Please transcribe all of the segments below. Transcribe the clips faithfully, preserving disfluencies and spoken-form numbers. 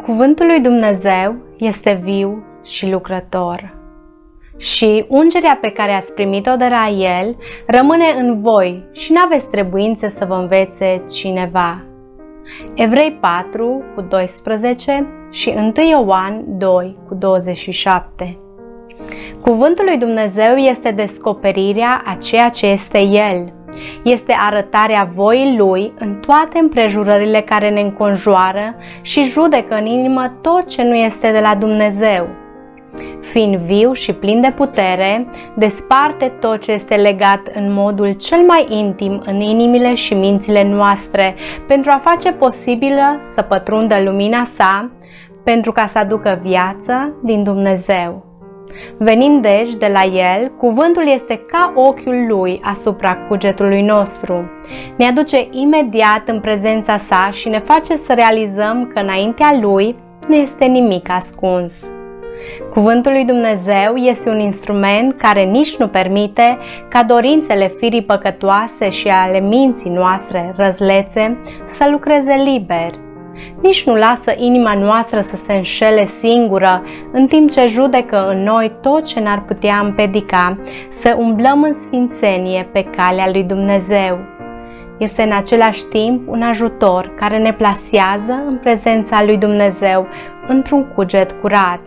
Cuvântul lui Dumnezeu este viu și lucrător. Și ungerea pe care ați primit-o de la El rămâne în voi și n-aveți trebuință să vă învețe cineva. Evrei patru cu doisprezece și unu Ioan doi cu douăzeci și șapte. Cuvântul lui Dumnezeu este descoperirea a ceea ce este El. Este arătarea voii Lui în toate împrejurările care ne înconjoară și judecă în inimă tot ce nu este de la Dumnezeu. Fiind viu și plin de putere, desparte tot ce este legat în modul cel mai intim în inimile și mințile noastre, pentru a face posibilă să pătrundă lumina sa, pentru ca să aducă viață din Dumnezeu. Venind deci de la El, cuvântul este ca ochiul Lui asupra cugetului nostru. Ne aduce imediat în prezența sa și ne face să realizăm că înaintea Lui nu este nimic ascuns. Cuvântul lui Dumnezeu este un instrument care nici nu permite ca dorințele firii păcătoase și ale minții noastre răzlețe să lucreze liber. Nici nu lasă inima noastră să se înșele singură, în timp ce judecă în noi tot ce n-ar putea împiedica să umblăm în sfințenie pe calea lui Dumnezeu. Este în același timp un ajutor care ne plasează în prezența lui Dumnezeu într-un cuget curat.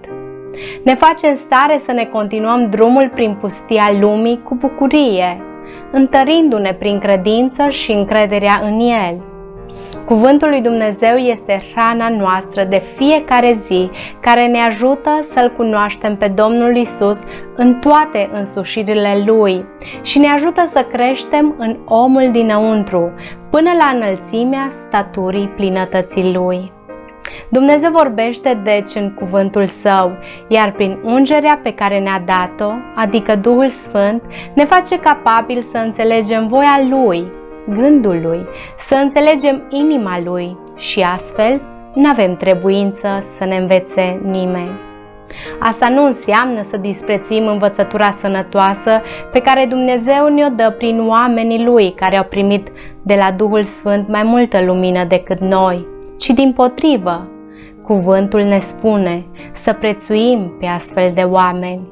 Ne face în stare să ne continuăm drumul prin pustia lumii cu bucurie, întărindu-ne prin credință și încrederea în El. Cuvântul lui Dumnezeu este hrana noastră de fiecare zi, care ne ajută să-L cunoaștem pe Domnul Isus în toate însușirile Lui și ne ajută să creștem în omul dinăuntru, până la înălțimea staturii plinătății Lui. Dumnezeu vorbește deci în cuvântul Său, iar prin ungerea pe care ne-a dat-o, adică Duhul Sfânt, ne face capabil să înțelegem voia Lui, gândul Lui, să înțelegem inima Lui și astfel n-avem trebuință să ne învețe nimeni. Asta nu înseamnă să disprețuim învățătura sănătoasă pe care Dumnezeu ne-o dă prin oamenii Lui care au primit de la Duhul Sfânt mai multă lumină decât noi, ci dimpotrivă, cuvântul ne spune să prețuim pe astfel de oameni.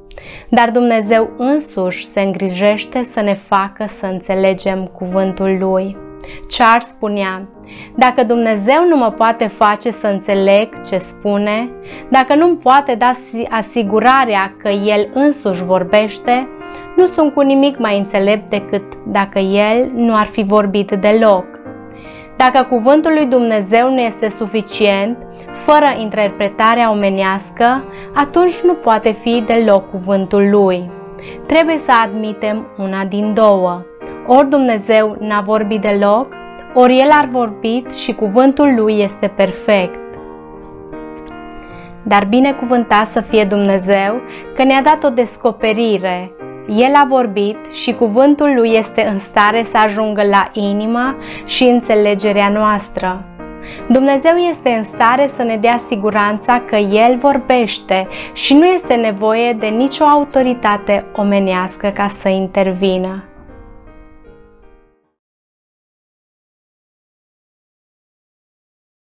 Dar Dumnezeu însuși se îngrijește să ne facă să înțelegem cuvântul Lui. Charles spunea: dacă Dumnezeu nu mă poate face să înțeleg ce spune, dacă nu-mi poate da asigurarea că El însuși vorbește, nu sunt cu nimic mai înțelept decât dacă El nu ar fi vorbit deloc. Dacă cuvântul lui Dumnezeu nu este suficient, fără interpretarea omenească, atunci nu poate fi deloc cuvântul Lui. Trebuie să admitem una din două. Ori Dumnezeu n-a vorbit deloc, ori El a vorbit și cuvântul Lui este perfect. Dar binecuvântat să fie Dumnezeu că ne-a dat o descoperire. El a vorbit și cuvântul Lui este în stare să ajungă la inima și înțelegerea noastră. Dumnezeu este în stare să ne dea siguranța că El vorbește și nu este nevoie de nicio autoritate omenească ca să intervină.